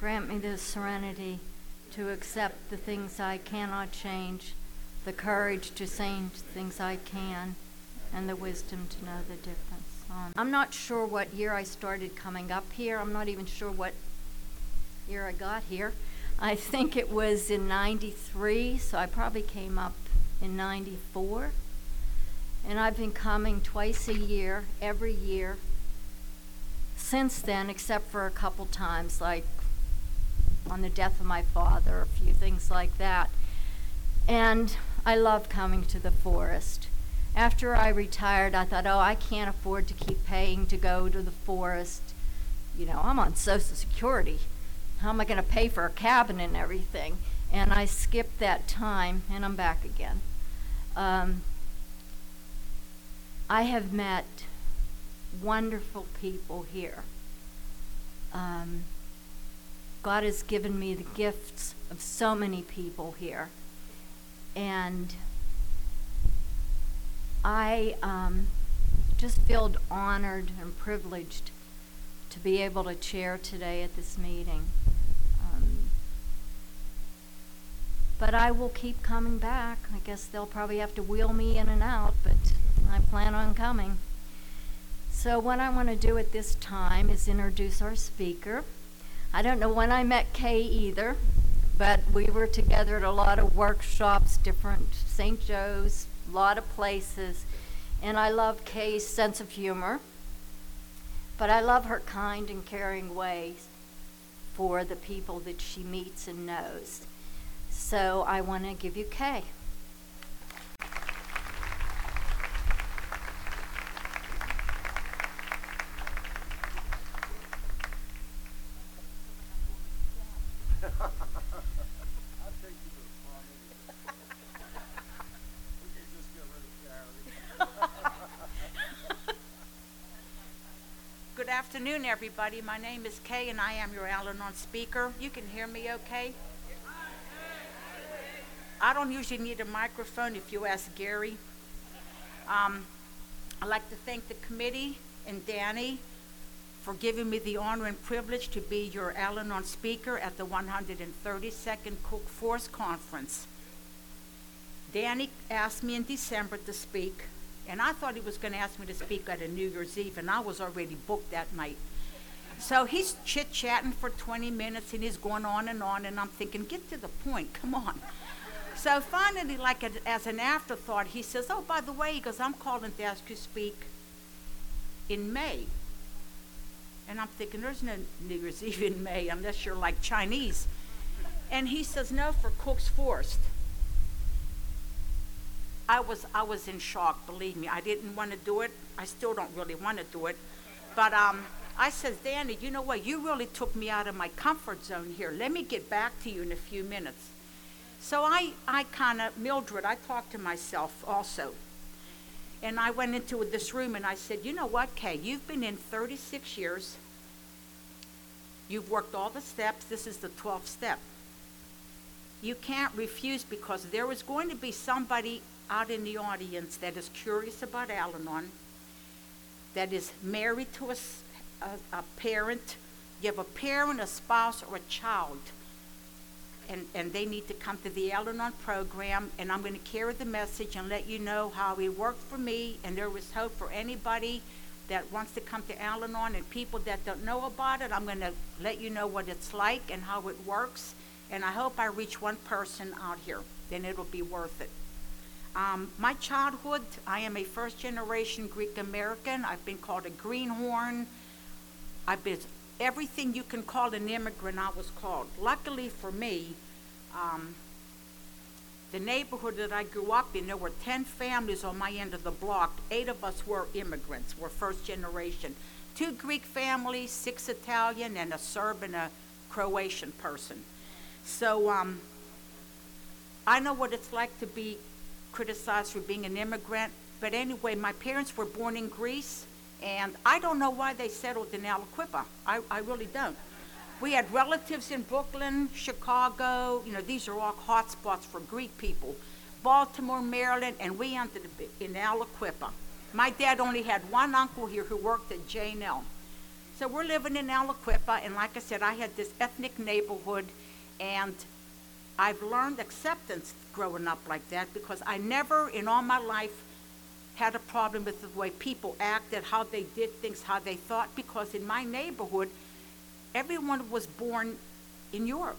Grant me the serenity to accept the things I cannot change, the courage to change things I can, and the wisdom to know the difference. I'm not sure what year I started coming up here. I'm not even sure what year I got here. I think it was in 93, so I probably came up in 94. And I've been coming twice a year, every year, since then, except for a couple times, like on the death of my father, a few things like that. And I love coming to the forest. After I retired, I thought, I can't afford to keep paying to go to the forest. You know, I'm on Social Security. How am I going to pay for a cabin and everything? And I skipped that time, and I'm back again. I have met wonderful people here. God has given me the gifts of so many people here. And I just feel honored and privileged to be able to chair today at this meeting. But I will keep coming back. I guess they'll probably have to wheel me in and out, but I plan on coming. So what I want to do at this time is introduce our speaker. I don't know when I met Kay either, but we were together at a lot of workshops, different St. Joe's, a lot of places, and I love Kay's sense of humor, but I love her kind and caring ways for the people that she meets and knows. So I want to give you Kay. Good afternoon, everybody. My name is Kay, and I am your Al-Anon speaker. You can hear me okay? I don't usually need a microphone if you ask Gary. I'd like to thank the committee and Danny for giving me the honor and privilege to be your Al-Anon speaker at the 132nd Cook Forest Conference. Danny asked me in December to speak, and I thought he was going to ask me to speak at a New Year's Eve, and I was already booked that night. So he's chit-chatting for 20 minutes, and he's going on, and I'm thinking, get to the point, come on. So finally, like as an afterthought, he says, by the way, he goes, I'm calling to ask you to speak in May. And I'm thinking, there's no New Year's Eve in May unless you're like Chinese. And he says, no, for Cook's Forest. I was in shock, believe me. I didn't want to do it. I still don't really want to do it. But I says, Danny, you know what? You really took me out of my comfort zone here. Let me get back to you in a few minutes. So I kind of, Mildred, I talked to myself also. And I went into this room and I said, you know what, Kay, you've been in 36 years. You've worked all the steps. This is the 12th step. You can't refuse, because there is going to be somebody out in the audience that is curious about Al-Anon, that is married to a parent. You have a parent, a spouse, or a child. And they need to come to the Al-Anon program, and I'm going to carry the message and let you know how it worked for me, and there is hope for anybody that wants to come to Al-Anon, and people that don't know about it. I'm going to let you know what it's like and how it works, and I hope I reach one person out here. Then it'll be worth it. My childhood, I am a first-generation Greek American. I've been called a greenhorn. I've been everything you can call an immigrant, I was called. Luckily for me, the neighborhood that I grew up in, there were 10 families on my end of the block. 8 of us were immigrants, were first generation. 2 Greek families, 6 Italian, and a Serb and a Croatian person. So I know what it's like to be criticized for being an immigrant. But anyway, my parents were born in Greece. And I don't know why they settled in Aliquippa. I really don't. We had relatives in Brooklyn, Chicago. You know, these are all hot spots for Greek people. Baltimore, Maryland, and we ended up in Aliquippa. My dad only had one uncle here who worked at J&L. So we're living in Aliquippa, and like I said, I had this ethnic neighborhood, and I've learned acceptance growing up like that because I never in all my life had a problem with the way people acted, how they did things, how they thought, because in my neighborhood, everyone was born in Europe.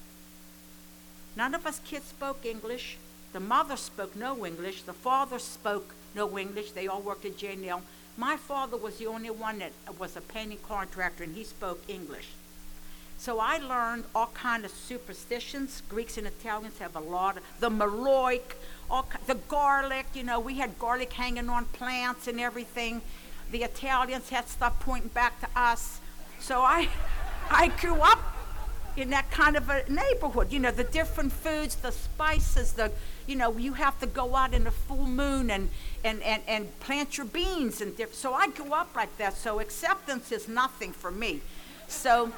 None of us kids spoke English. The mother spoke no English. The father spoke no English. They all worked at J&L. My father was the only one that was a painting contractor, and he spoke English. So I learned all kind of superstitions. Greeks and Italians have a lot. The maloik, the garlic, we had garlic hanging on plants and everything. The Italians had stuff pointing back to us. So I grew up in that kind of a neighborhood. The different foods, the spices, you have to go out in a full moon and plant your beans. So I grew up like that. So acceptance is nothing for me. So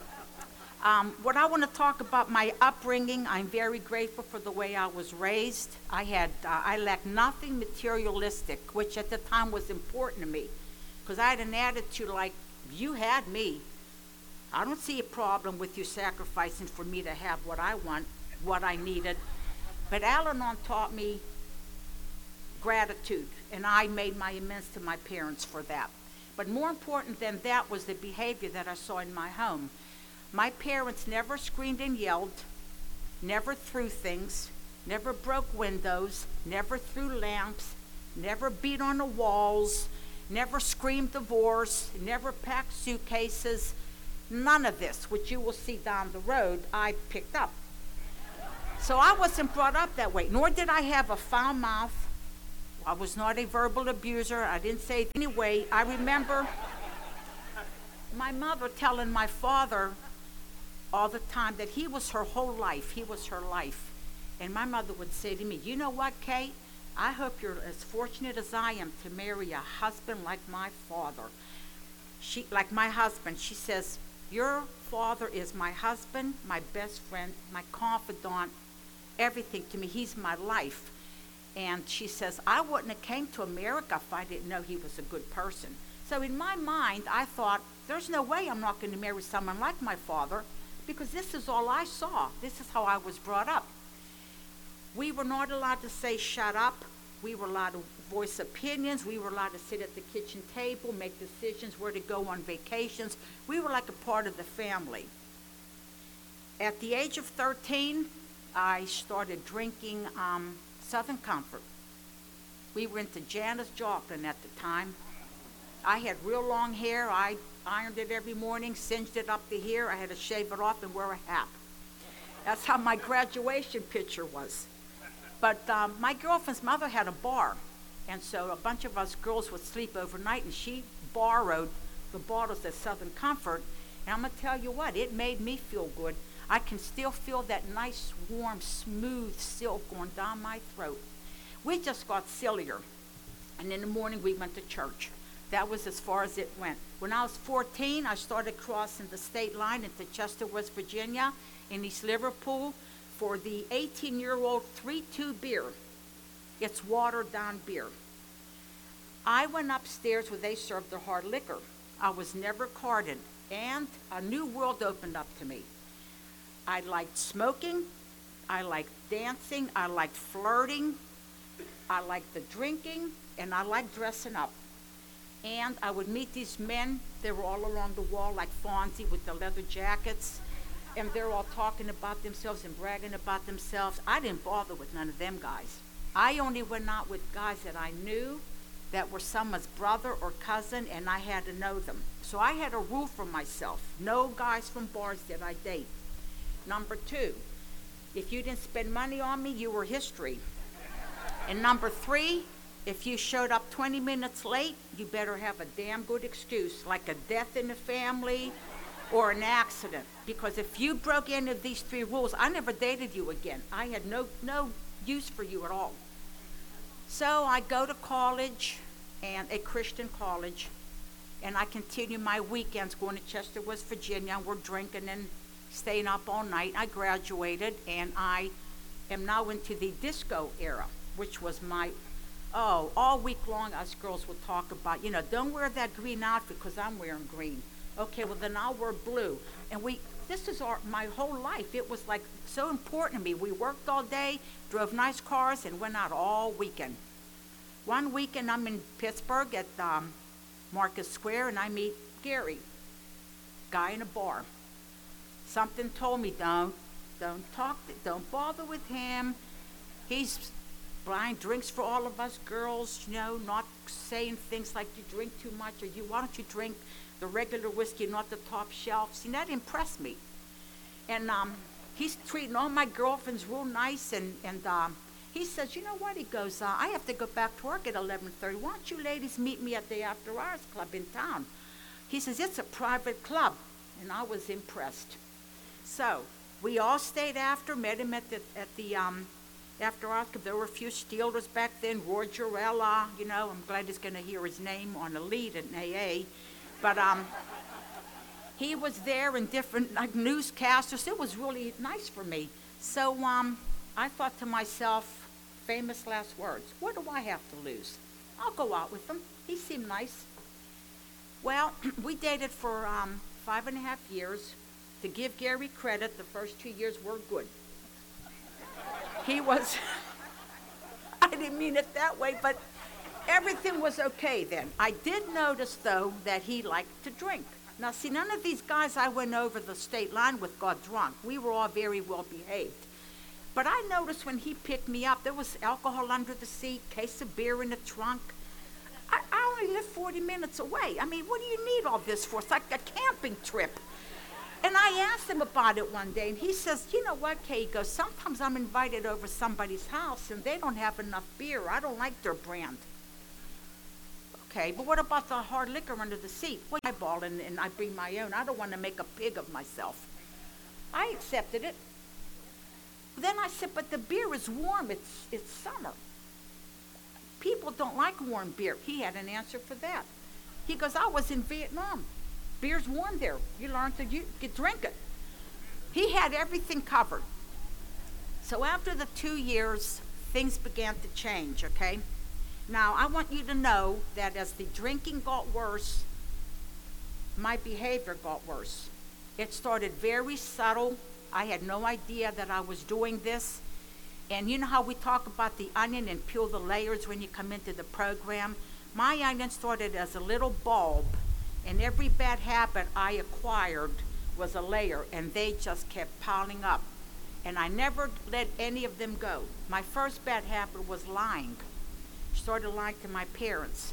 what I want to talk about my upbringing, I'm very grateful for the way I was raised. I lacked nothing materialistic, which at the time was important to me, because I had an attitude like, you had me. I don't see a problem with you sacrificing for me to have what I want, what I needed. But Al-Anon taught me gratitude, and I made my amends to my parents for that. But more important than that was the behavior that I saw in my home. My parents never screamed and yelled, never threw things, never broke windows, never threw lamps, never beat on the walls, never screamed divorce, never packed suitcases. None of this, which you will see down the road, I picked up. So I wasn't brought up that way, nor did I have a foul mouth. I was not a verbal abuser. I didn't say it anyway. I remember my mother telling my father all the time that he was her whole life. He was her life. And my mother would say to me, you know what, Kate? I hope you're as fortunate as I am to marry a husband like my father. Like my husband, she says, your father is my husband, my best friend, my confidant, everything to me. He's my life. And she says, I wouldn't have came to America if I didn't know he was a good person. So in my mind, I thought, there's no way I'm not going to marry someone like my father, because this is all I saw. This is how I was brought up. We were not allowed to say, shut up. We were allowed to voice opinions. We were allowed to sit at the kitchen table, make decisions where to go on vacations. We were like a part of the family. At the age of 13, I started drinking Southern Comfort. We were into Janis Joplin at the time. I had real long hair. I ironed it every morning, singed it up to here. I had to shave it off and wear a hat. That's how my graduation picture was. But my girlfriend's mother had a bar, and so a bunch of us girls would sleep overnight, and she borrowed the bottles of Southern Comfort, and I'm going to tell you what, it made me feel good. I can still feel that nice, warm, smooth silk going down my throat. We just got sillier, and in the morning we went to church. That was as far as it went. When I was 14, I started crossing the state line into Chester, West Virginia, in East Liverpool, for the 18-year-old 3-2 beer. It's watered down beer. I went upstairs where they served the hard liquor. I was never carded, and a new world opened up to me. I liked smoking, I liked dancing, I liked flirting, I liked the drinking, and I liked dressing up. And I would meet these men, they were all along the wall like Fonzie with the leather jackets, and they're all talking about themselves and bragging about themselves. I didn't bother with none of them guys. I only went out with guys that I knew that were someone's brother or cousin, and I had to know them. So I had a rule for myself. No guys from bars did I date. Number 2, if you didn't spend money on me, you were history. And number 3, if you showed up 20 minutes late, you better have a damn good excuse, like a death in the family or an accident. Because if you broke any of these 3 rules, I never dated you again. I had no use for you at all. So I go to college, and a Christian college, and I continue my weekends going to Chester, West Virginia, and we're drinking and staying up all night. I graduated, and I am now into the disco era, which was my, all week long us girls would talk about, don't wear that green outfit because I'm wearing green. Okay, well then I'll wear blue. And this is my whole life. It was like so important to me. We worked all day, drove nice cars, and went out all weekend. One weekend I'm in Pittsburgh at Market Square, and I meet Gary, guy in a bar. Something told me, don't bother with him. He's buying drinks for all of us girls, not saying things like you drink too much, or why don't you drink the regular whiskey, not the top shelf. See, that impressed me. And he's treating all my girlfriends real nice, and he says, you know what? He goes, I have to go back to work at 11:30. Why don't you ladies meet me at the After Hours Club in town? He says, it's a private club. And I was impressed. So we all stayed after, met him at the After Hours Club. There were a few Steelers back then, Roy Jarella, I'm glad he's going to hear his name on the lead at AA. But he was there in different newscasters. It was really nice for me. So I thought to myself, famous last words, what do I have to lose? I'll go out with him. He seemed nice. Well, we dated for 5.5 years. To give Gary credit, the first 2 years were good. He was, I didn't mean it that way, but everything was okay then. I did notice, though, that he liked to drink. Now, see, none of these guys I went over the state line with got drunk. We were all very well behaved. But I noticed when he picked me up, there was alcohol under the seat, case of beer in the trunk. I only live 40 minutes away. I mean, what do you need all this for? It's like a camping trip. And I asked him about it one day, and he says, you know what, Kay? He goes, sometimes I'm invited over somebody's house, and they don't have enough beer. I don't like their brand. Okay, but what about the hard liquor under the seat? Well, I ball and I bring my own. I don't want to make a pig of myself. I accepted it. Then I said, but the beer is warm. It's summer. People don't like warm beer. He had an answer for that. He goes, I was in Vietnam. Beer's warm there. You learn to drink it. He had everything covered. So after the 2 years, things began to change, okay? Now, I want you to know that as the drinking got worse, my behavior got worse. It started very subtle. I had no idea that I was doing this. And you know how we talk about the onion and peel the layers when you come into the program? My onion started as a little bulb, and every bad habit I acquired was a layer, and they just kept piling up. And I never let any of them go. My first bad habit was lying. Started lying to my parents.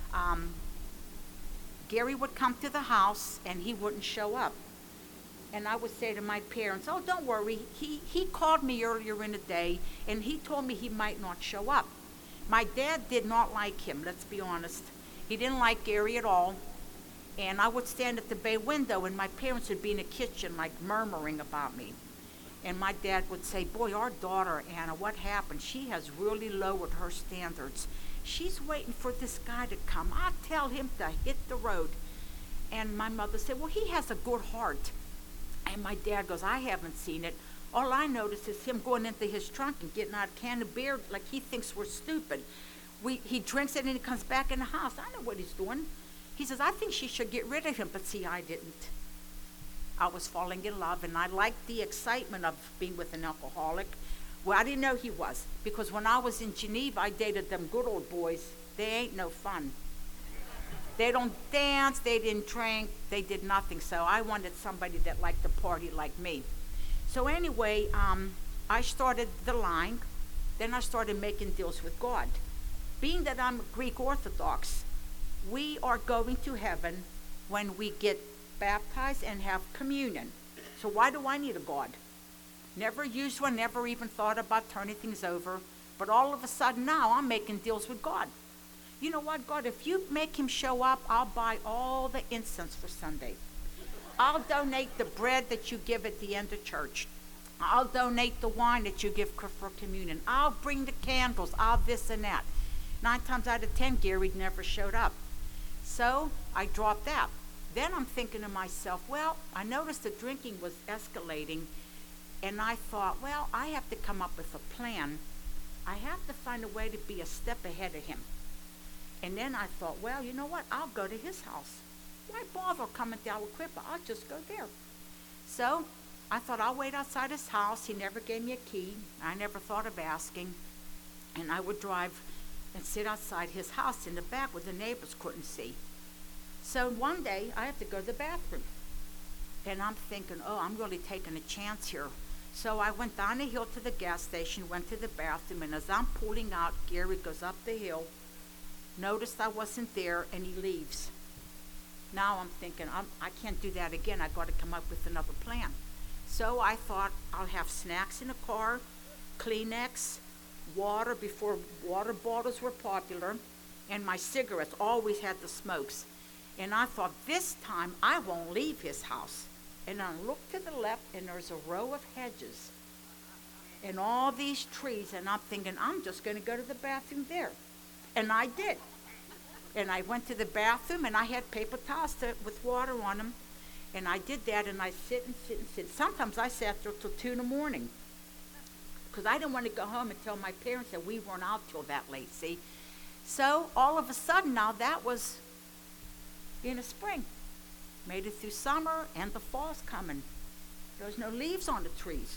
Gary would come to the house, and he wouldn't show up. And I would say to my parents, oh, don't worry. He called me earlier in the day, and he told me he might not show up. My dad did not like him, let's be honest. He didn't like Gary at all. And I would stand at the bay window, and my parents would be in the kitchen, like murmuring about me. And my dad would say, boy, our daughter, Anna, what happened? She has really lowered her standards. She's waiting for this guy to come. I'll tell him to hit the road. And my mother said, well, he has a good heart. And my dad goes, I haven't seen it. All I notice is him going into his trunk and getting out a can of beer like he thinks we're stupid. He drinks it and he comes back in the house. I know what he's doing. He says, I think she should get rid of him. But see, I didn't. I was falling in love, and I liked the excitement of being with an alcoholic. Well, I didn't know he was, because when I was in Geneva, I dated them good old boys. They ain't no fun. They don't dance, they didn't drink, they did nothing. So I wanted somebody that liked to party like me. So anyway, I started the lying. Then I started making deals with God. Being that I'm Greek Orthodox, we are going to heaven when we get baptized and have communion. So why do I need a God? Never used one, never even thought about turning things over. But all of a sudden now I'm making deals with God. You know what, God, if you make him show up, I'll buy all the incense for Sunday. I'll donate the bread that you give at the end of church. I'll donate the wine that you give for communion. I'll bring the candles. I'll this and that. 9 times out of 10, Gary never showed up. So I dropped that. Then I'm thinking to myself, well, I noticed the drinking was escalating, and I thought, well, I have to come up with a plan. I have to find a way to be a step ahead of him. And then I thought, well, you know what? I'll go to his house. Why bother coming down with Cripple? I'll just go there. So I thought I'll wait outside his house. He never gave me a key. I never thought of asking. And I would drive and sit outside his house in the back where the neighbors couldn't see. So one day I have to go to the bathroom. And I'm thinking, oh, I'm really taking a chance here. So I went down the hill to the gas station, went to the bathroom, and as I'm pulling out, Gary goes up the hill, noticed I wasn't there, and he leaves. Now I'm thinking, I can't do that again. I got to come up with another plan. So I thought I'll have snacks in the car, Kleenex, water before water bottles were popular, and my cigarettes. Always had the smokes. And I thought, this time I won't leave his house. And I looked to the left, and there's a row of hedges and all these trees, and I'm thinking, I'm just going to go to the bathroom there. And I did. And I went to the bathroom, and I had paper towels with water on them, and I did that, and I sit and sit and sit. Sometimes I sat there till 2 in the morning because I didn't want to go home and tell my parents that we weren't out till that late, see? So all of a sudden now, that was in the spring. Made it through summer, and the fall's coming. There's no leaves on the trees.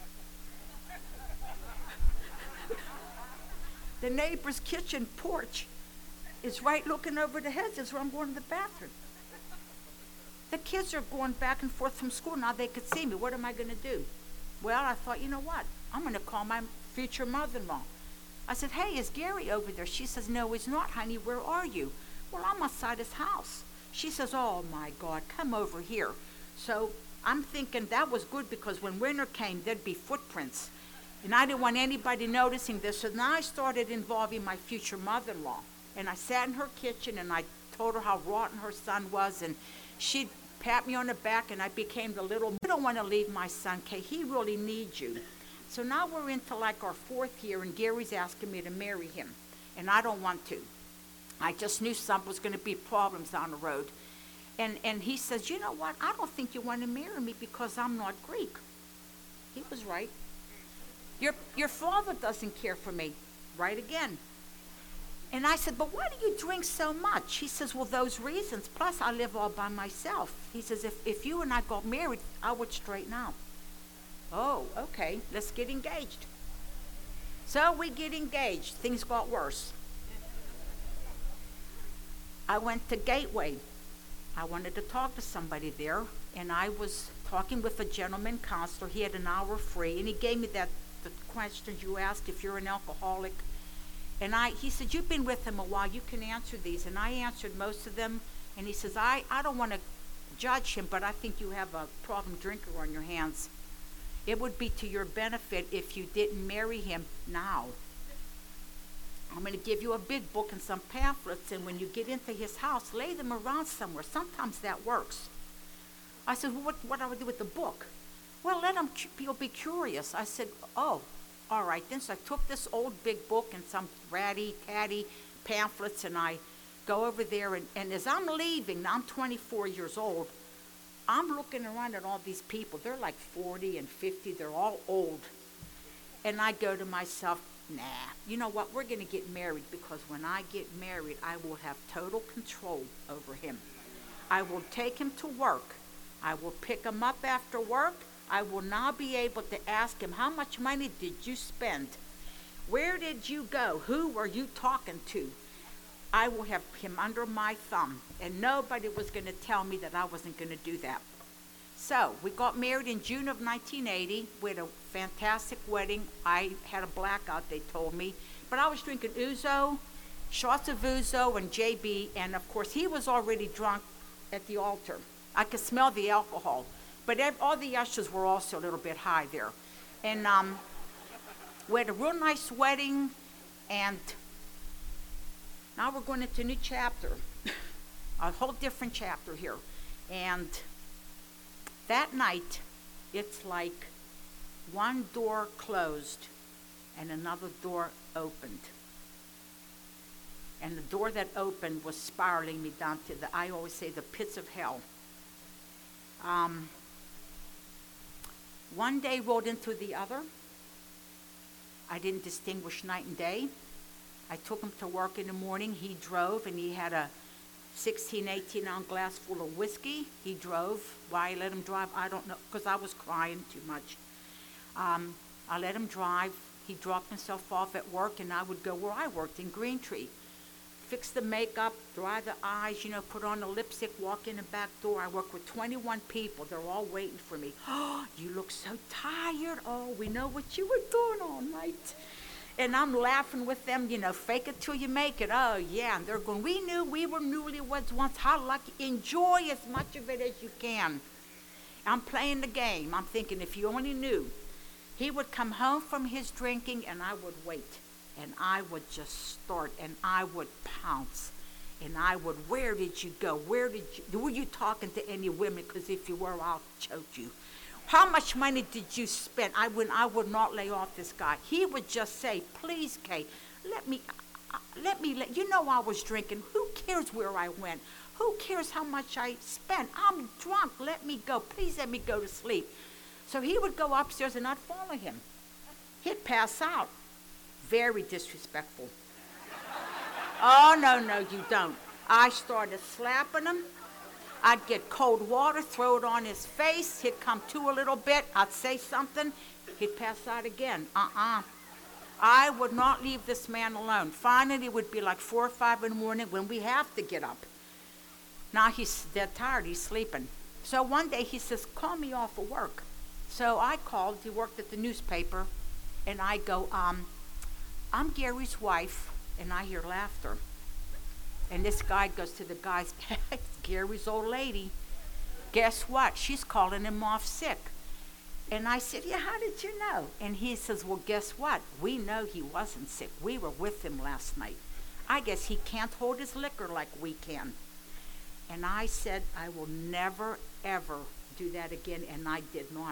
The neighbor's kitchen porch is right looking over the hedges where I'm going to the bathroom. The kids are going back and forth from school. Now they could see me. What am I going to do? Well, I thought, you know what? I'm going to call my future mother-in-law. I said, hey, is Gary over there? She says, no, he's not, honey. Where are you? Well, I'm outside his house. She says, oh, my God, come over here. So I'm thinking that was good because when winter came, there'd be footprints. And I didn't want anybody noticing this. So now I started involving my future mother-in-law. And I sat in her kitchen, and I told her how rotten her son was. And she'd pat me on the back, and I became the little, I don't want to leave my son, Kay. He really needs you. So now we're into like our 4th year, and Gary's asking me to marry him. And I don't want to. I just knew something was going to be problems down the road. And he says, you know what? I don't think you want to marry me because I'm not Greek. He was right. Your father doesn't care for me. Right again. And I said, but why do you drink so much? He says, well, those reasons. Plus, I live all by myself. He says, if you and I got married, I would straighten out. Oh, okay. Let's get engaged. So we get engaged. Things got worse. I went to Gateway. I wanted to talk to somebody there, and I was talking with a gentleman counselor. He had an hour free, and he gave me the questions you asked if you're an alcoholic. And he said, you've been with him a while, you can answer these. And I answered most of them, and he says, I don't want to judge him, but I think you have a problem drinker on your hands. It would be to your benefit if you didn't marry him now. I'm going to give you a big book and some pamphlets, and when you get into his house, lay them around somewhere. Sometimes that works. I said, well, what do I do with the book? Well, let them be curious. I said, oh, all right then. So I took this old big book and some ratty-tatty pamphlets, and I go over there, and as I'm leaving, now I'm 24 years old, I'm looking around at all these people. They're like 40 and 50. They're all old. And I go to myself, nah, you know what? We're going to get married because when I get married, I will have total control over him. I will take him to work. I will pick him up after work. I will now be able to ask him, how much money did you spend? Where did you go? Who were you talking to? I will have him under my thumb, and nobody was going to tell me that I wasn't going to do that. So we got married in June of 1980. We had a fantastic wedding. I had a blackout, they told me. But I was drinking ouzo, shots of ouzo, and JB. And, of course, he was already drunk at the altar. I could smell the alcohol. But all the ushers were also a little bit high there. And we had a real nice wedding. And now we're going into a new chapter. A whole different chapter here. And that night, it's like one door closed and another door opened. And the door that opened was spiraling me down to I always say, the pits of hell. One day rolled into the other. I didn't distinguish night and day. I took him to work in the morning. He drove, and he had a 16, 18-ounce glass full of whiskey. He drove. Why I let him drive, I don't know, because I was crying too much. I let him drive. He dropped himself off at work, and I would go where I worked in Green Tree. Fix the makeup, dry the eyes, put on the lipstick, walk in the back door. I work with 21 people. They're all waiting for me. Oh, you look so tired. Oh, we know what you were doing all night. And I'm laughing with them, fake it till you make it. Oh, yeah. And they're going, we knew we were newlyweds once. How lucky. Enjoy as much of it as you can. I'm playing the game. I'm thinking, if you only knew. He would come home from his drinking, and I would wait. And I would just start, and I would pounce. And I would, where did you go? Were you talking to any women? Because if you were, I'll choke you. How much money did you spend? I would not lay off this guy. He would just say, please, Kay, let me, I was drinking. Who cares where I went? Who cares how much I spent? I'm drunk. Let me go. Please let me go to sleep. So he would go upstairs, and I'd follow him. He'd pass out. Very disrespectful. Oh, no, you don't. I started slapping him. I'd get cold water, throw it on his face. He'd come to a little bit. I'd say something. He'd pass out again. I would not leave this man alone. Finally, it would be like 4 or 5 in the morning when we have to get up. Now he's dead tired. He's sleeping. So one day he says, call me off of work. So I called. He worked at the newspaper. And I go, I'm Gary's wife. And I hear laughter. And this guy goes to the guys, it's Gary's old lady. Guess what? She's calling him off sick. And I said, yeah, how did you know? And he says, well, guess what? We know he wasn't sick. We were with him last night. I guess he can't hold his liquor like we can. And I said, I will never, ever do that again. And I did not.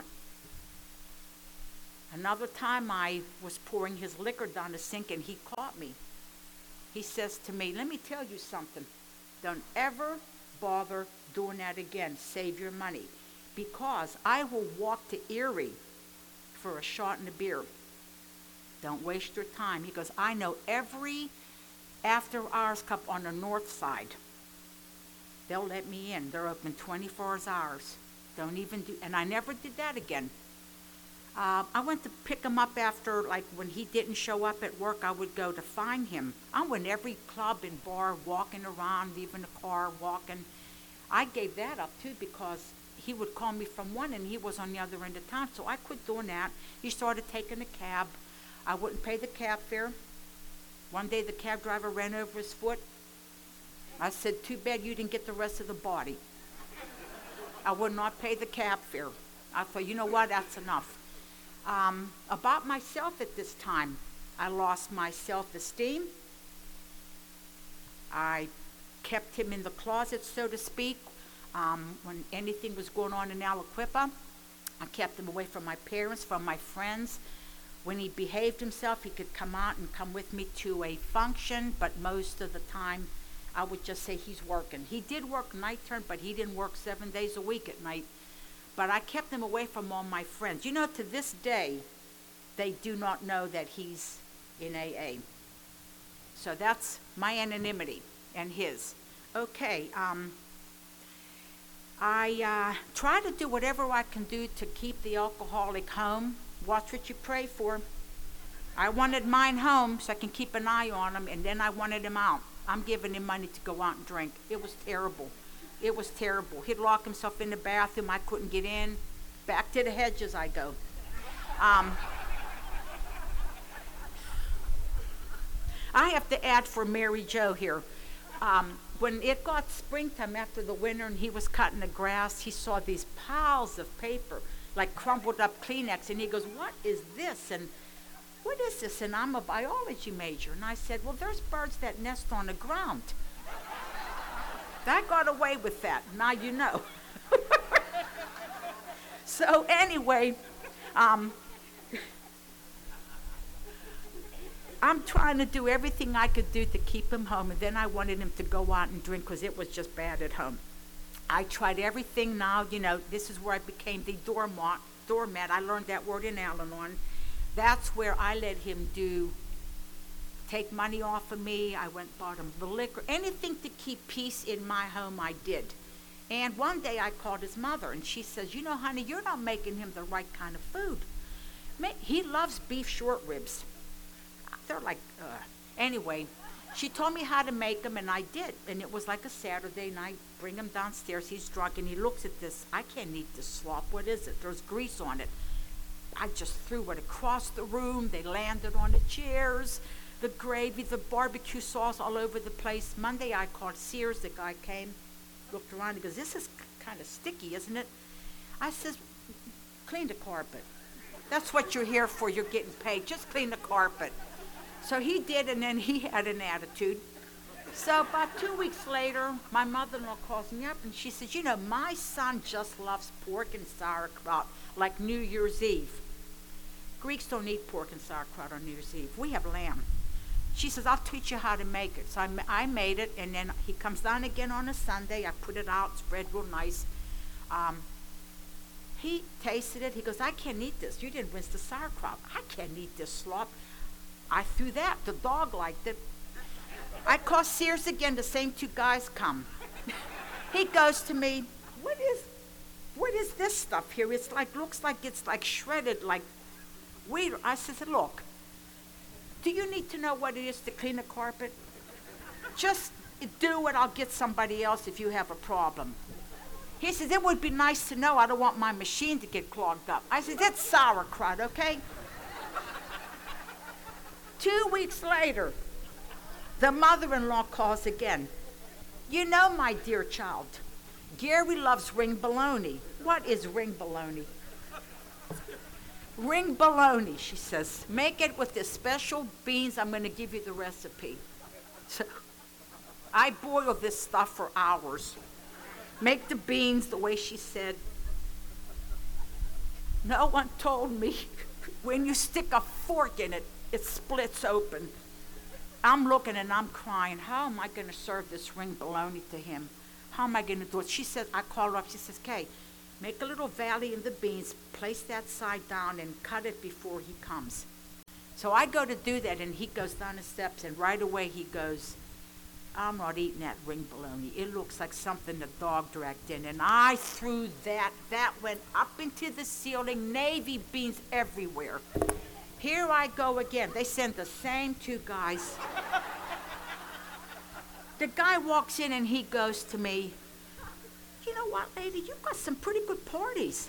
Another time I was pouring his liquor down the sink, and he caught me. He says to me, let me tell you something. Don't ever bother doing that again. Save your money. Because I will walk to Erie for a shot and a beer. Don't waste your time. He goes, I know every after-hours club on the north side. They'll let me in. They're open 24 hours. Don't even do, and I never did that again. I went to pick him up after, like when he didn't show up at work, I would go to find him. I went every club and bar, walking around, leaving the car, walking. I gave that up too because he would call me from one and he was on the other end of town. So I quit doing that. He started taking a cab. I wouldn't pay the cab fare. One day the cab driver ran over his foot. I said, too bad you didn't get the rest of the body. I would not pay the cab fare. I thought, you know what, that's enough. About myself at this time, I lost my self-esteem. I kept him in the closet, so to speak. When anything was going on in Aliquippa, I kept him away from my parents, from my friends. When he behaved himself, he could come out and come with me to a function, but most of the time, I would just say he's working. He did work night turn, but he didn't work 7 days a week at night. But I kept him away from all my friends. You know, to this day, they do not know that he's in AA. So that's my anonymity and his. Okay, I try to do whatever I can do to keep the alcoholic home. Watch what you pray for. I wanted mine home so I can keep an eye on him, and then I wanted him out. I'm giving him money to go out and drink. It was terrible. It was terrible. He'd lock himself in the bathroom. I couldn't get in. Back to the hedges I go. I have to add for Mary Jo here. When it got springtime after the winter and he was cutting the grass, he saw these piles of paper, like crumpled up Kleenex, and he goes, what is this? And what is this? And I'm a biology major. And I said, well, there's birds that nest on the ground. That got away with that. Now you know. So anyway, I'm trying to do everything I could do to keep him home, and then I wanted him to go out and drink because it was just bad at home. I tried everything. Now, you know, this is where I became the doormat. I learned that word in Al-Anon. That's where I let him do take money off of me. I went and bought him the liquor. Anything to keep peace in my home, I did. And one day I called his mother, and she says, you know, honey, you're not making him the right kind of food. He loves beef short ribs. They're like, anyway, she told me how to make them, and I did. And it was like a Saturday, and I bring him downstairs. He's drunk, and he looks at this. I can't eat this slop. What is it? There's grease on it. I just threw it across the room. They landed on the chairs, the gravy, the barbecue sauce all over the place. Monday, I called Sears. The guy came, looked around. He goes, this is kind of sticky, isn't it? I says, clean the carpet. That's what you're here for. You're getting paid. Just clean the carpet. So he did, and then he had an attitude. So about 2 weeks later, my mother-in-law calls me up, and she says, you know, my son just loves pork and sauerkraut like New Year's Eve. Greeks don't eat pork and sauerkraut on New Year's Eve. We have lamb. She says, I'll teach you how to make it. So I made it, and then he comes down again on a Sunday. I put it out, spread real nice. He tasted it. He goes, I can't eat this. You didn't rinse the sauerkraut. I can't eat this slop. I threw that. The dog liked it. I call Sears again. The same two guys come. He goes to me, what is this stuff here? It's like, looks like it's like shredded, like wheat. I said, look, do you need to know what it is to clean a carpet? Just do it. I'll get somebody else if you have a problem. He says, it would be nice to know. I don't want my machine to get clogged up. I said, that's sauerkraut, okay? 2 weeks later, the mother-in-law calls again. You know, my dear child, Gary loves ring bologna. What is ring bologna? Ring bologna, she says. Make it with the special beans. I'm going to give you the recipe. So I boil this stuff for hours. Make the beans the way she said. No one told me when you stick a fork in it, it splits open. I'm looking and I'm crying. How am I going to serve this ring bologna to him? How am I going to do it? She says, I call her up. She says, Kay, make a little valley in the beans, place that side down, and cut it before he comes. So I go to do that, and he goes down the steps, and right away he goes, I'm not eating that ring bologna. It looks like something the dog dragged in. And I threw that. That went up into the ceiling, navy beans everywhere. Here I go again. They send the same two guys. The guy walks in and he goes to me, you know what, lady, you've got some pretty good parties.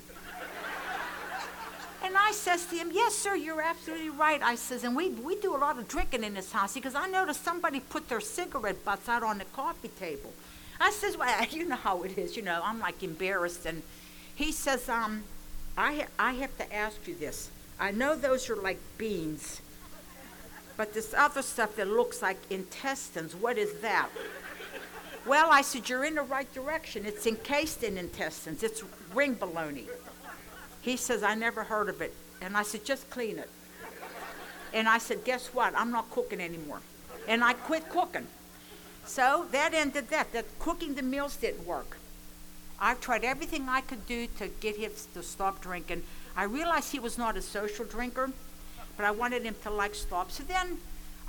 And I says to him, yes, sir, you're absolutely right. I says, and we do a lot of drinking in this house because I noticed somebody put their cigarette butts out on the coffee table. I says, well, you know how it is, you know, I'm like embarrassed. And he says, I have to ask you this. I know those are like beans, but this other stuff that looks like intestines, what is that? Well, I said, you're in the right direction. It's encased in intestines. It's ring bologna. He says, I never heard of it. And I said, just clean it. And I said, guess what? I'm not cooking anymore. And I quit cooking. So that ended that. That cooking the meals didn't work. I tried everything I could do to get him to stop drinking. I realized he was not a social drinker, but I wanted him to like stop. So then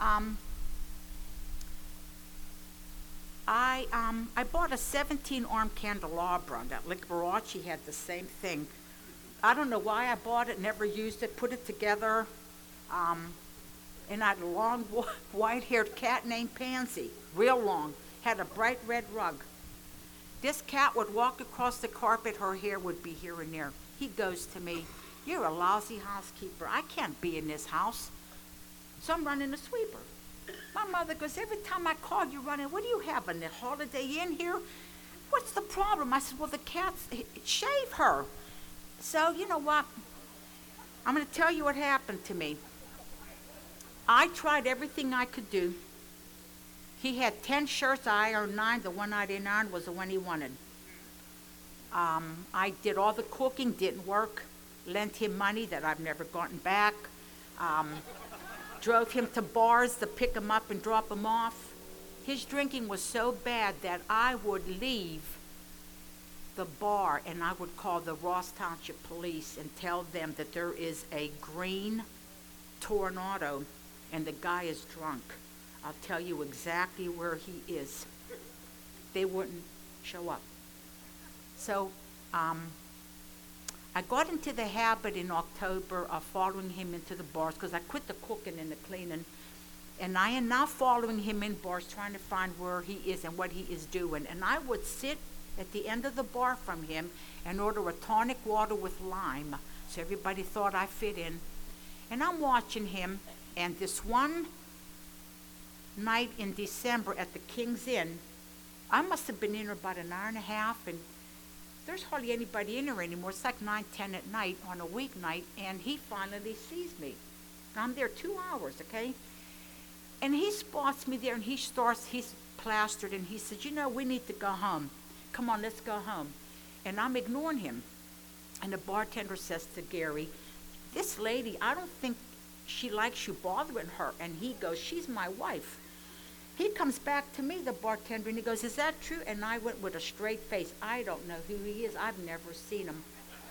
I bought a 17-arm candelabra. That Liberace had the same thing. I don't know why I bought it, never used it, put it together. And I had a long white-haired cat named Pansy, real long, had a bright red rug. This cat would walk across the carpet, her hair would be here and there. He goes to me, you're a lousy housekeeper. I can't be in this house. So I'm running a sweeper. My mother goes, every time I call you running, what do you have, a Holiday Inn here? What's the problem? I said, well, the cats, shave her. So you know what? I'm going to tell you what happened to me. I tried everything I could do. He had 10 shirts. I ironed 9. The one I didn't iron was the one he wanted. I did all the cooking, didn't work. Lent him money that I've never gotten back. Drove him to bars to pick him up and drop him off. His drinking was so bad that I would leave the bar and I would call the Ross Township Police and tell them that there is a green Tornado and the guy is drunk. I'll tell you exactly where he is. They wouldn't show up. So I got into the habit in October of following him into the bars because I quit the cooking and the cleaning. And I am now following him in bars, trying to find where he is and what he is doing. And I would sit at the end of the bar from him and order a tonic water with lime, so everybody thought I fit in. And I'm watching him, and this one night in December at the King's Inn, I must have been in there about an hour and a half, and there's hardly anybody in there anymore. It's like 9, 10 at night on a weeknight, and he finally sees me. I'm there 2 hours, okay? And he spots me there, and he's plastered, and he says, we need to go home. Come on, let's go home. And I'm ignoring him. And the bartender says to Gary, this lady, I don't think she likes you bothering her. And he goes, she's my wife. He comes back to me, the bartender, and he goes, is that true? And I went with a straight face. I don't know who he is. I've never seen him.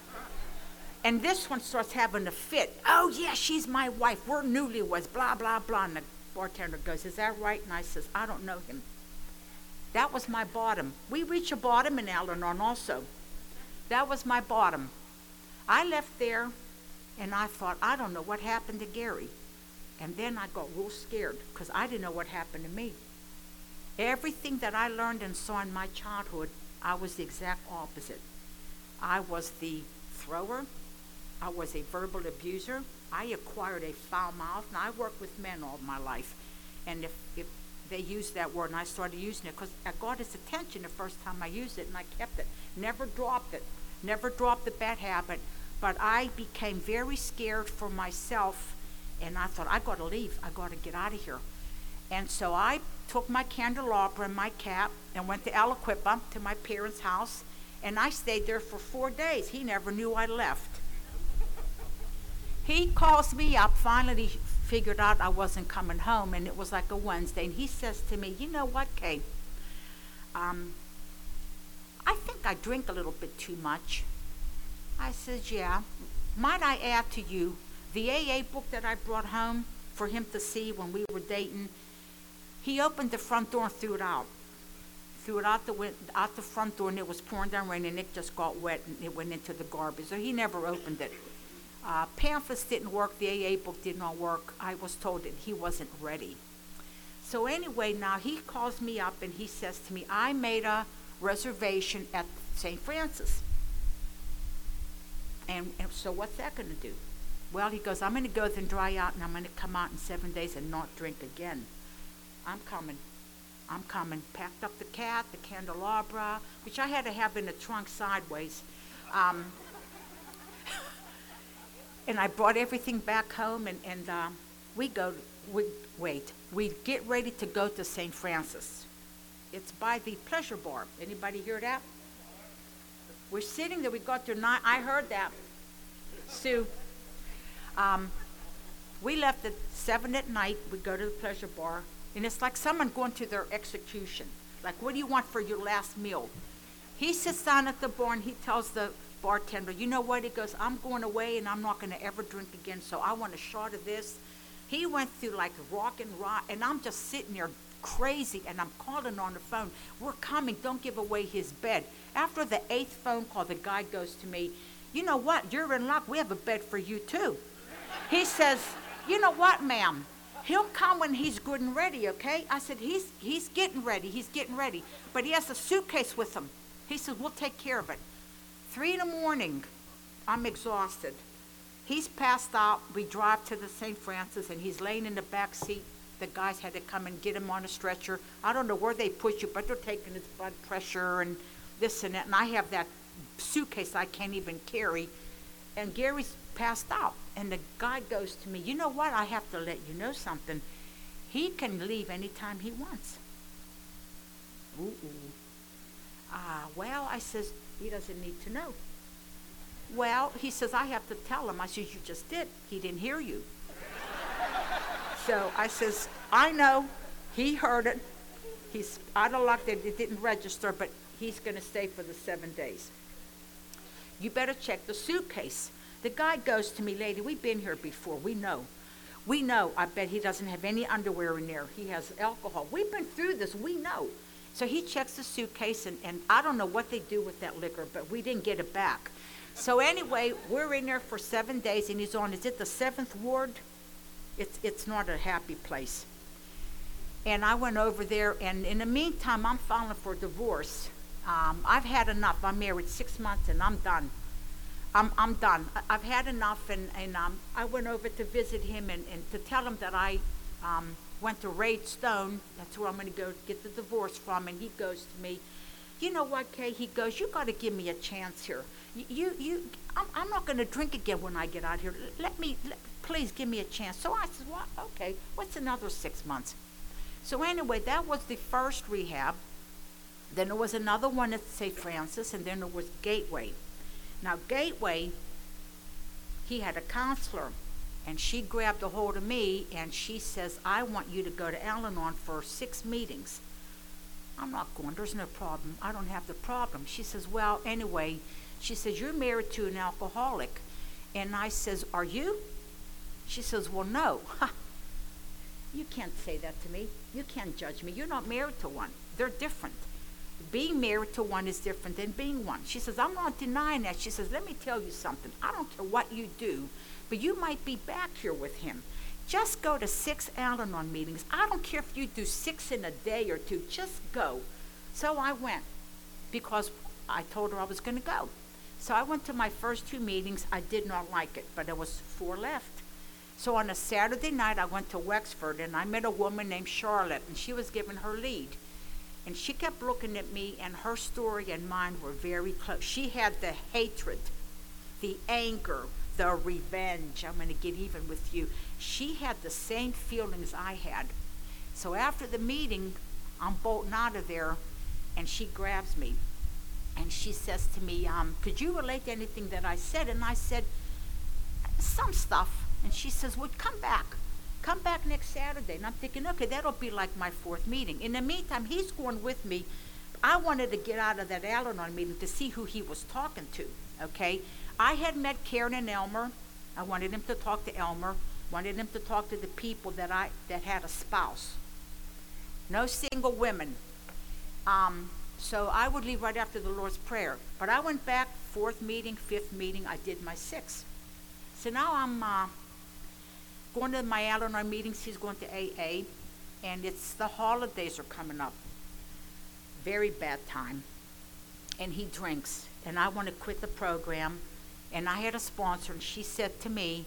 And this one starts having a fit. Oh, yeah, she's my wife. We're newlyweds, blah, blah, blah. And the bartender goes, is that right? And I says, I don't know him. That was my bottom. We reach a bottom in Al-Anon also. That was my bottom. I left there, and I thought, I don't know what happened to Gary. And then I got real scared because I didn't know what happened to me. Everything that I learned and saw in my childhood, I was the exact opposite. I was the thrower. I was a verbal abuser. I acquired a foul mouth. Now, I worked with men all my life. And if they used that word, and I started using it because I got his attention the first time I used it, and I kept it. Never dropped it. Never dropped the bad habit. But I became very scared for myself, and I thought, I got to leave. I got to get out of here. And so I took my candelabra and my cap and went to Aliquippa, to my parents' house, and I stayed there for 4 days. He never knew I left. He calls me up, finally figured out I wasn't coming home, and it was like a Wednesday, and he says to me, you know what, Kay, I think I drink a little bit too much. I says, yeah. Might I add to you, the AA book that I brought home for him to see when we were dating, he opened the front door and threw it out. Threw it out the front door, and it was pouring down rain, and it just got wet, and it went into the garbage. So he never opened it. Pamphlets didn't work. The AA book did not work. I was told that he wasn't ready. So anyway, now he calls me up, and he says to me, I made a reservation at St. Francis. And so what's that going to do? Well, he goes, I'm going to go there and dry out, and I'm going to come out in 7 days and not drink again. I'm coming. Packed up the cat, the candelabra, which I had to have in the trunk sideways. And I brought everything back home, and we get ready to go to St. Francis. It's by the Pleasure Bar. Anybody hear that? We're sitting there. We got there 9. I heard that. Sue. We left at 7 at night. We go to the Pleasure Bar, and it's like someone going to their execution. Like, what do you want for your last meal? He sits down at the bar, and he tells the bartender, you know what? He goes, I'm going away, and I'm not going to ever drink again, so I want a shot of this. He went through like rock, and I'm just sitting there crazy, and I'm calling on the phone. We're coming. Don't give away his bed. After the 8th phone call, the guy goes to me, you know what? You're in luck. We have a bed for you, too. He says, you know what, ma'am? He'll come when he's good and ready, okay? I said, he's getting ready. He's getting ready. But he has a suitcase with him. He says, we'll take care of it. 3 in the morning, I'm exhausted. He's passed out. We drive to the St. Francis, and he's laying in the back seat. The guys had to come and get him on a stretcher. I don't know where they put you, but they're taking his blood pressure and this and that. And I have that suitcase I can't even carry. And Gary's passed out. And the guy goes to me, you know what? I have to let you know something. He can leave anytime he wants. Well, I says, he doesn't need to know. Well, he says, I have to tell him. I says, you just did. He didn't hear you. So I says, I know. He heard it. He's out of luck that it didn't register, but he's going to stay for the 7 days. You better check the suitcase. The guy goes to me, lady, we've been here before. We know. We know, I bet he doesn't have any underwear in there. He has alcohol. We've been through this, we know. So he checks the suitcase, and I don't know what they do with that liquor, but we didn't get it back. So anyway, we're in there for 7 days, and he's on, is it the 7th ward? It's not a happy place. And I went over there, and in the meantime, I'm filing for divorce. I've had enough. I'm married 6 months, and I'm done. I'm done. I've had enough, and I went over to visit him and to tell him that I went to Raid Stone. That's where I'm going to go get the divorce from. And he goes to me, you know what, Kay? He goes, you got to give me a chance here. I'm not going to drink again when I get out here. Please give me a chance. So I said, well, okay, what's another 6 months? So anyway, that was the first rehab. Then there was another one at St. Francis, and then there was Gateway. Now, Gateway, he had a counselor, and she grabbed a hold of me, and she says, I want you to go to Al-Anon for 6 meetings. I'm not going. There's no problem. I don't have the problem. She says, well, anyway, she says, you're married to an alcoholic. And I says, are you? She says, well, no. You can't say that to me. You can't judge me. You're not married to one. They're different. Being married to one is different than being one. She says, I'm not denying that. She says, let me tell you something. I don't care what you do, but you might be back here with him. Just go to 6 Al-Anon meetings. I don't care if you do 6 in a day or 2. Just go. So I went because I told her I was going to go. So I went to my first 2 meetings. I did not like it, but there was 4 left. So on a Saturday night, I went to Wexford, and I met a woman named Charlotte, and she was giving her lead. And she kept looking at me, and her story and mine were very close. She had the hatred, the anger, the revenge. I'm going to get even with you. She had the same feelings I had. So after the meeting, I'm bolting out of there, and she grabs me. And she says to me, could you relate to anything that I said? And I said, some stuff. And she says, well, come back. Come back next Saturday. And I'm thinking, okay, that'll be like my 4th meeting. In the meantime, he's going with me. I wanted to get out of that Al-Anon meeting to see who he was talking to, okay? I had met Karen and Elmer. I wanted him to talk to Elmer. Wanted him to talk to the people that had a spouse. No single women. So I would leave right after the Lord's Prayer. But I went back, 4th meeting, 5th meeting. I did my 6th. So now I'm going to my Al-Anon meetings. He's going to AA, and it's the holidays are coming up. Very bad time. And he drinks, and I want to quit the program. And I had a sponsor, and she said to me,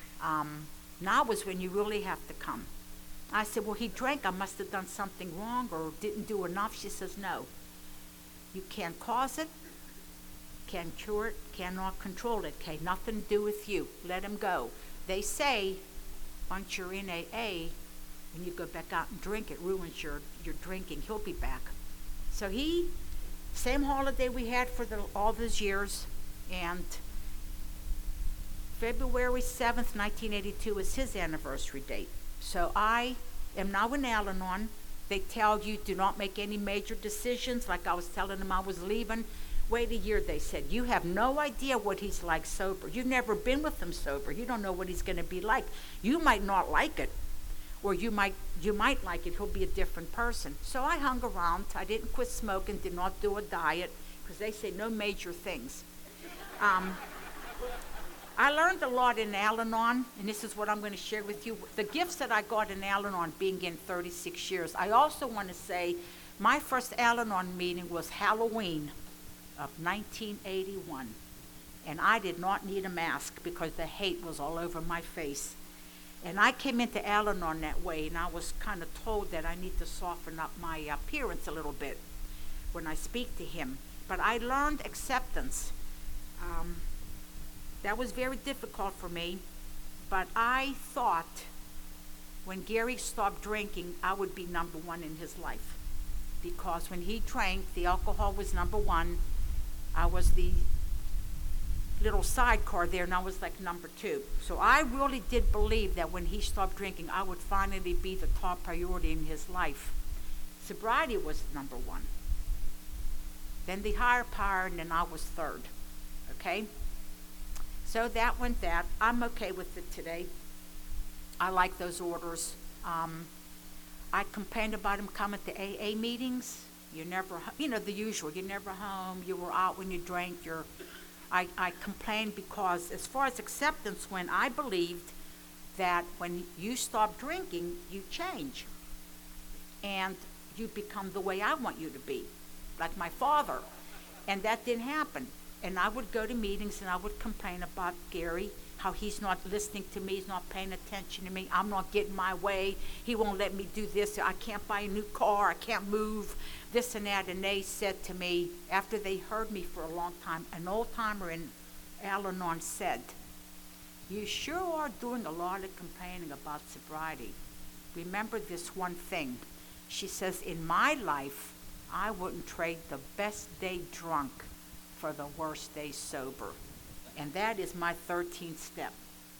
now is when you really have to come. I said, well, he drank. I must have done something wrong or didn't do enough. She says, no. You can't cause it, can't cure it, cannot control it. Okay, nothing to do with you. Let him go. They say once you're in AA and you go back out and drink, it ruins your drinking. He'll be back. So same holiday we had for all those years, and February 7th, 1982 is his anniversary date. So I am now in Al-Anon. They tell you do not make any major decisions. Like I was telling them I was leaving. Wait a year, they said. You have no idea what he's like sober. You've never been with him sober. You don't know what he's going to be like. You might not like it, or you might like it. He'll be a different person. So I hung around. I didn't quit smoking, did not do a diet, because they say no major things. I learned a lot in Al-Anon, and this is what I'm going to share with you. The gifts that I got in Al-Anon being in 36 years. I also want to say my first Al-Anon meeting was Halloween of 1981. And I did not need a mask because the hate was all over my face. And I came into Al-Anon that way, and I was kind of told that I need to soften up my appearance a little bit when I speak to him. But I learned acceptance. That was very difficult for me, but I thought when Gary stopped drinking, I would be number 1 in his life. Because when he drank, the alcohol was number 1. I was the little sidecar there, and I was like number 2. So I really did believe that when he stopped drinking, I would finally be the top priority in his life. Sobriety was number 1. Then the higher power, and then I was 3rd. Okay? So that went that. I'm okay with it today. I like those orders. I complained about him coming to AA meetings. You're never, the usual. You're never home. You were out when you drank. I complained because as far as acceptance went, I believed that when you stop drinking, you change. And you become the way I want you to be, like my father. And that didn't happen. And I would go to meetings and I would complain about Gary, how he's not listening to me, he's not paying attention to me, I'm not getting my way, he won't let me do this, I can't buy a new car, I can't move, this and that. And they said to me, after they heard me for a long time, an old timer in Al-Anon said, you sure are doing a lot of complaining about sobriety. Remember this one thing. She says, in my life, I wouldn't trade the best day drunk for the worst day sober. And that is my 13th step.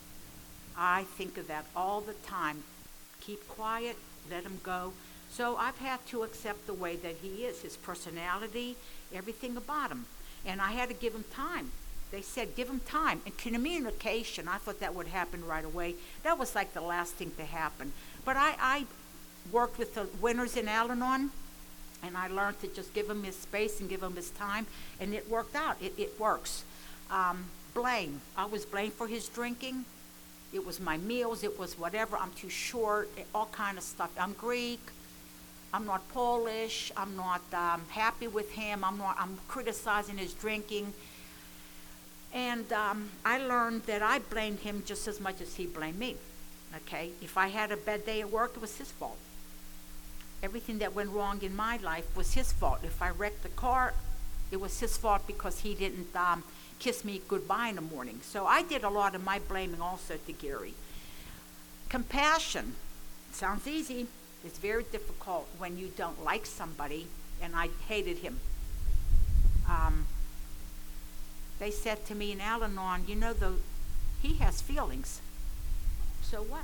I think of that all the time. Keep quiet, let him go. So I've had to accept the way that he is, his personality, everything about him. And I had to give him time. They said, give him time. And communication, I thought that would happen right away. That was like the last thing to happen. But I worked with the winners in Al-Anon, and I learned to just give him his space and give him his time, and it worked out. It works. Blame. I was blamed for his drinking. It was my meals. It was whatever. I'm too short. All kind of stuff. I'm Greek. I'm not Polish. I'm not happy with him. I'm criticizing his drinking. And I learned that I blamed him just as much as he blamed me. Okay? If I had a bad day at work, it was his fault. Everything that went wrong in my life was his fault. If I wrecked the car, it was his fault because he didn't kiss me goodbye in the morning. So I did a lot of my blaming also to Gary. Compassion. Sounds easy. It's very difficult when you don't like somebody, and I hated him. They said to me in Al-Anon, he has feelings. So what?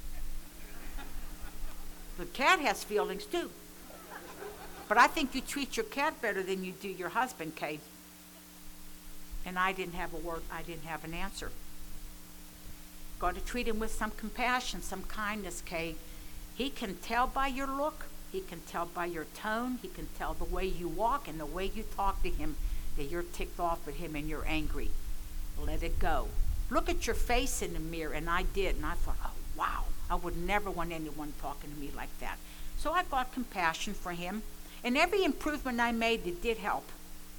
The cat has feelings too. But I think you treat your cat better than you do your husband, Kate. And I didn't have a word, I didn't have an answer. Got to treat him with some compassion, some kindness, Kate. He can tell by your look, he can tell by your tone, he can tell the way you walk and the way you talk to him that you're ticked off at him and you're angry. Let it go. Look at your face in the mirror, and I did, and I thought, oh, wow, I would never want anyone talking to me like that. So I got compassion for him, and every improvement I made, it did help.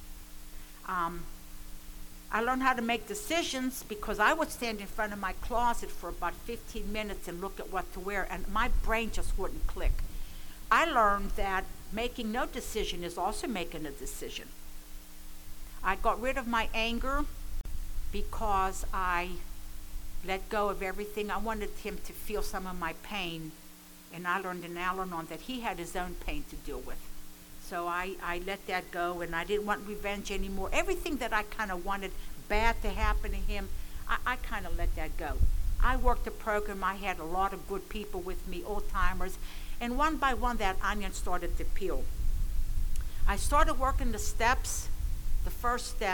I learned how to make decisions because I would stand in front of my closet for about 15 minutes and look at what to wear, and my brain just wouldn't click. I learned that making no decision is also making a decision. I got rid of my anger because I let go of everything. I wanted him to feel some of my pain, and I learned in Al-Anon that he had his own pain to deal with. So I let that go, and I didn't want revenge anymore. Everything that I kind of wanted bad to happen to him, I kind of let that go. I worked a program. I had a lot of good people with me, old-timers, and one by one that onion started to peel. I started working the steps. The first step,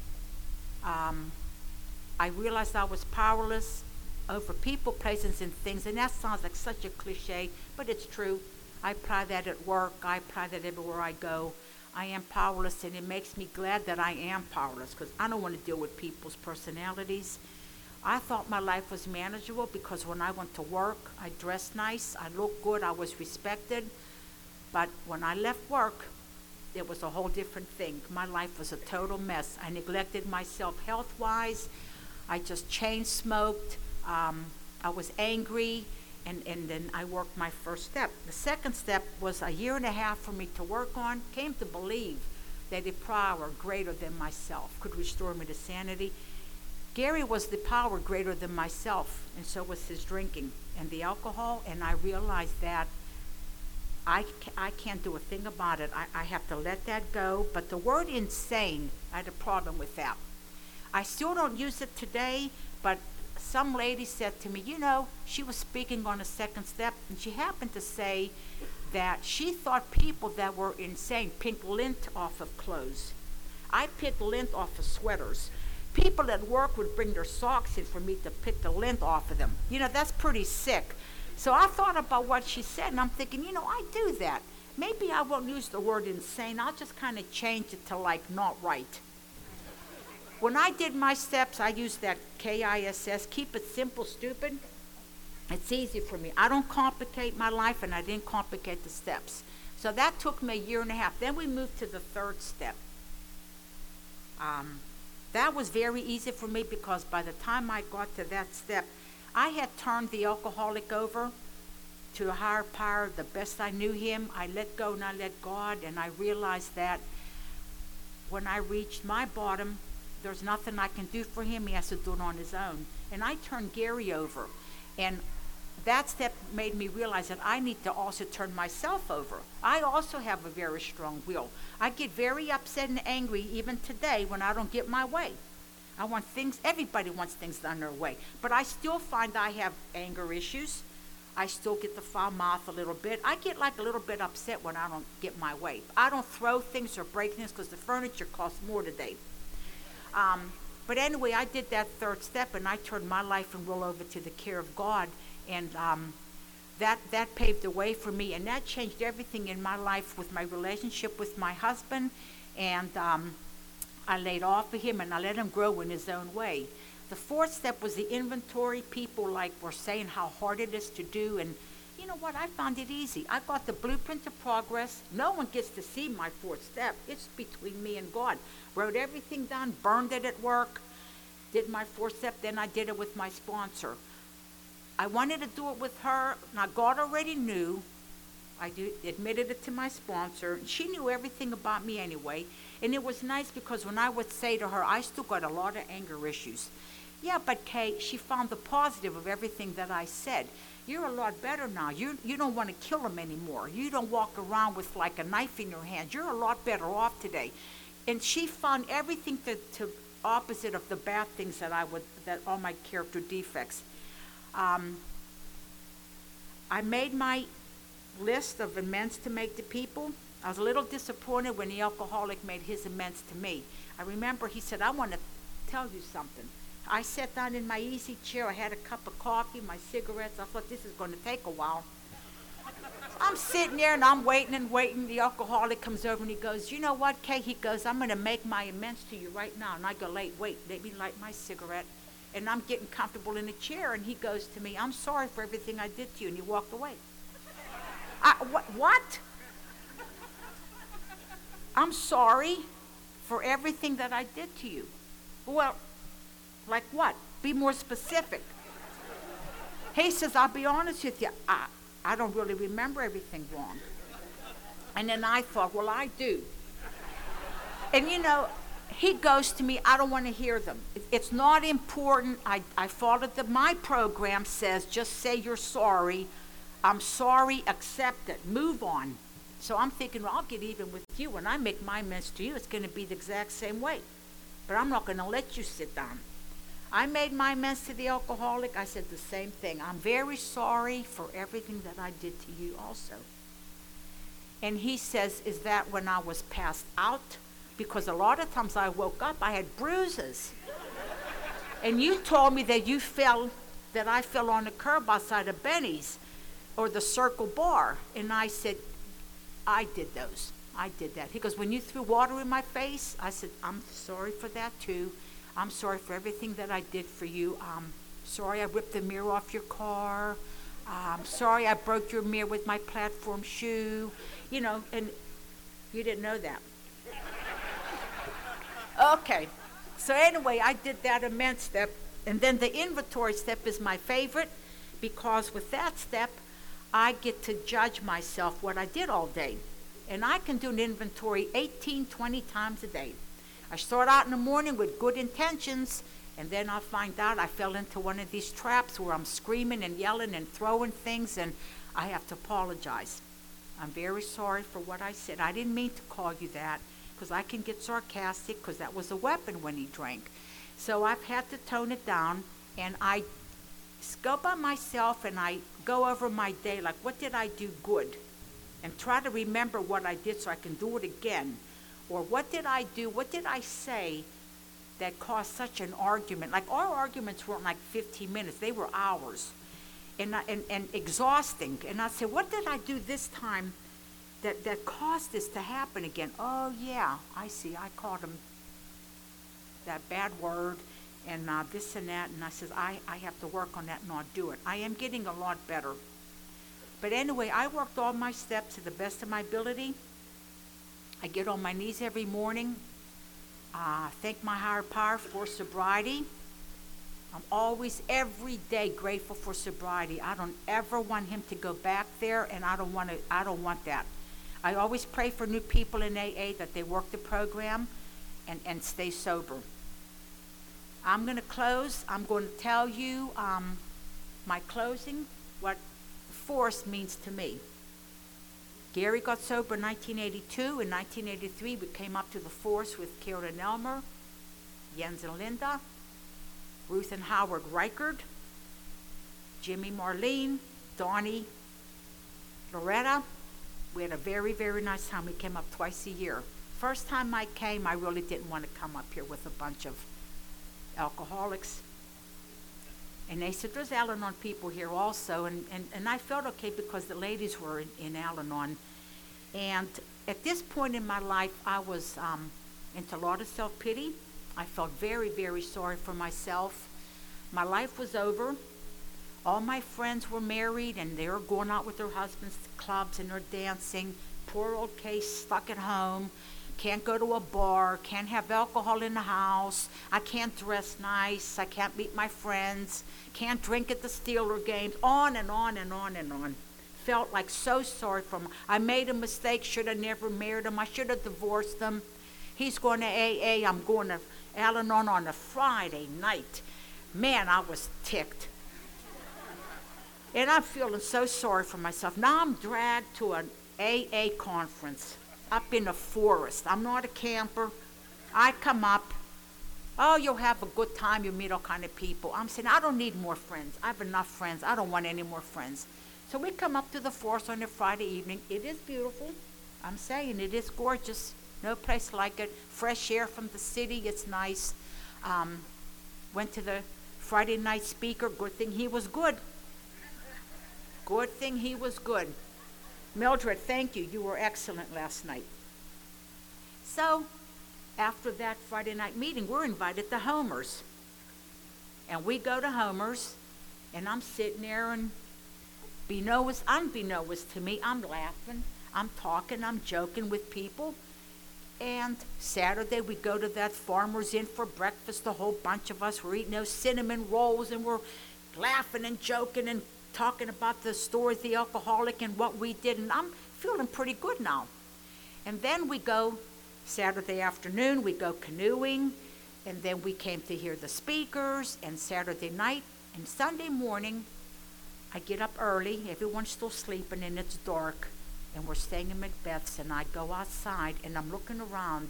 I realized I was powerless over people, places, and things, and that sounds like such a cliche, but it's true. I apply that at work. I apply that everywhere I go. I am powerless, and it makes me glad that I am powerless because I don't want to deal with people's personalities. I thought my life was manageable because when I went to work, I dressed nice, I looked good, I was respected. But when I left work, it was a whole different thing. My life was a total mess. I neglected myself health-wise. I just chain smoked. I was angry, and then I worked my first step. The second step was a year and a half for me to work on. Came to believe that a power greater than myself could restore me to sanity. Gary was the power greater than myself, and so was his drinking and the alcohol, and I realized that I can't do a thing about it. I have to let that go. But the word insane, I had a problem with that. I still don't use it today, but some lady said to me, she was speaking on a second step, and she happened to say that she thought people that were insane picked lint off of clothes. I picked lint off of sweaters. People at work would bring their socks in for me to pick the lint off of them. That's pretty sick. So I thought about what she said, and I'm thinking, I do that. Maybe I won't use the word insane. I'll just kind of change it to like not right. When I did my steps, I used that KISS, keep it simple, stupid. It's easy for me. I don't complicate my life, and I didn't complicate the steps. So that took me a year and a half. Then we moved to the third step. That was very easy for me because by the time I got to that step, I had turned the alcoholic over to a higher power the best I knew him. I let go and I let God, and I realized that when I reached my bottom, there's nothing I can do for him. He has to do it on his own. And I turned Gary over. And that step made me realize that I need to also turn myself over. I also have a very strong will. I get very upset and angry even today when I don't get my way. I want things, everybody wants things done their way. But I still find I have anger issues. I still get the foul mouth a little bit. I get like a little bit upset when I don't get my way. I don't throw things or break things because the furniture costs more today. But anyway, I did that third step, and I turned my life and will over to the care of God, and that paved the way for me, and that changed everything in my life with my relationship with my husband, and I laid off of him, and I let him grow in his own way. The fourth step was the inventory. People were saying how hard it is to do, and you know what? I found it easy. I got the blueprint to progress. No one gets to see my fourth step. It's between me and God. Wrote everything down, burned it at work, did my fourth step, then I did it with my sponsor. I wanted to do it with her. Now, God already knew. I admitted it to my sponsor. She knew everything about me anyway. And it was nice because when I would say to her, I still got a lot of anger issues. Yeah, but Kay, she found the positive of everything that I said. You're a lot better now. You don't want to kill him anymore. You don't walk around with like a knife in your hand. You're a lot better off today. And she found everything to opposite of the bad things that all my character defects. I made my list of amends to make to people. I was a little disappointed when the alcoholic made his amends to me. I remember he said, I want to tell you something. I sat down in my easy chair. I had a cup of coffee, my cigarettes. I thought, this is going to take a while. I'm sitting there and I'm waiting and waiting. The alcoholic comes over and he goes, you know what, Kay? He goes, I'm going to make my amends to you right now. And I go, wait, let me light my cigarette. And I'm getting comfortable in a chair. And he goes to me, I'm sorry for everything I did to you. And he walked away. What? I'm sorry for everything that I did to you. Well, like what? Be more specific. He says, I'll be honest with you. I don't really remember everything wrong. And then I thought, well, I do. And he goes to me, I don't want to hear them. It's not important. I followed my program says, just say you're sorry. I'm sorry, accept it, move on. So I'm thinking, well, I'll get even with you. When I make my amends to you, it's going to be the exact same way. But I'm not going to let you sit down. I made my amends to the alcoholic. I said the same thing. I'm very sorry for everything that I did to you also. And he says, is that when I was passed out? Because a lot of times I woke up, I had bruises. And you told me that I fell on the curb outside of Benny's or the Circle Bar. And I said, I did those. I did that. He goes, when you threw water in my face? I said, I'm sorry for that too. I'm sorry for everything that I did for you. Sorry I ripped the mirror off your car. Sorry I broke your mirror with my platform shoe. And you didn't know that. Okay. So anyway, I did that amends step. And then the inventory step is my favorite because with that step, I get to judge myself what I did all day. And I can do an inventory 18, 20 times a day. I start out in the morning with good intentions, and then I'll find out I fell into one of these traps where I'm screaming and yelling and throwing things, and I have to apologize. I'm very sorry for what I said. I didn't mean to call you that, because I can get sarcastic, because that was a weapon when he drank. So I've had to tone it down, and I go by myself, and I go over my day, like what did I do good? And try to remember what I did so I can do it again. Or what did I do, what did I say that caused such an argument. Like our arguments weren't like 15 minutes, they were hours. And exhausting. And I said, what did I do this time that caused this to happen again? Oh yeah, I see, I called him that bad word and this and that. And I said, I have to work on that and not do it. I am getting a lot better. But anyway, I worked all my steps to the best of my ability. I get on my knees every morning. Thank my higher power for sobriety. I'm always, every day, grateful for sobriety. I don't ever want him to go back there, and I don't want that. I always pray for new people in AA that they work the program and stay sober. I'm going to close. I'm going to tell you my closing, what force means to me. Gary got sober in 1982. In 1983, we came up to the force with Karen and Elmer, Jens and Linda, Ruth and Howard Reichard, Jimmy Marlene, Donnie, Loretta. We had a very, very nice time. We came up twice a year. First time I came, I really didn't want to come up here with a bunch of alcoholics. And they said, there's Al-Anon people here also. And I felt okay because the ladies were in Al-Anon. And at this point in my life, I was into a lot of self-pity. I felt very, very sorry for myself. My life was over. All my friends were married and they were going out with their husbands to clubs and they're dancing. Poor old Case stuck at home. Can't go to a bar. Can't have alcohol in the house. I can't dress nice. I can't meet my friends. Can't drink at the Steeler games. On and on and on and on. Felt like so sorry for him. I made a mistake. Should have never married him. I should have divorced him. He's going to AA. I'm going to Al-Anon on a Friday night. Man, I was ticked. And I'm feeling so sorry for myself. Now I'm dragged to an AA conference up in the forest. I'm not a camper. I come up. Oh, you'll have a good time. You'll meet all kind of people. I'm saying, I don't need more friends. I have enough friends. I don't want any more friends. So we come up to the forest on a Friday evening. It is beautiful. I'm saying it is gorgeous. No place like it. Fresh air from the city. It's nice. Went to the Friday night speaker. Good thing he was good. Good thing he was good. Mildred, thank you. You were excellent last night. So, after that Friday night meeting, we're invited to Homer's. And we go to Homer's, and I'm sitting there, and unbeknownst to me, I'm laughing, I'm talking, I'm joking with people. And Saturday, we go to that Farmer's Inn for breakfast, a whole bunch of us. We're eating those cinnamon rolls, and we're laughing and joking and talking about the story of the alcoholic and what we did, and I'm feeling pretty good now. And then we go, Saturday afternoon, we go canoeing, and then we came to hear the speakers, and Saturday night and Sunday morning, I get up early, everyone's still sleeping, and it's dark, and we're staying in Macbeth's, and I go outside, and I'm looking around,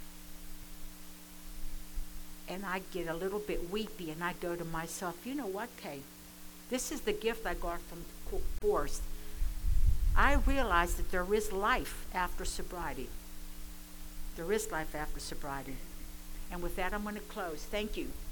and I get a little bit weepy, and I go to myself, you know what, Kay? This is the gift I got from Cook Forest. I realized that there is life after sobriety. There is life after sobriety. And with that, I'm going to close. Thank you.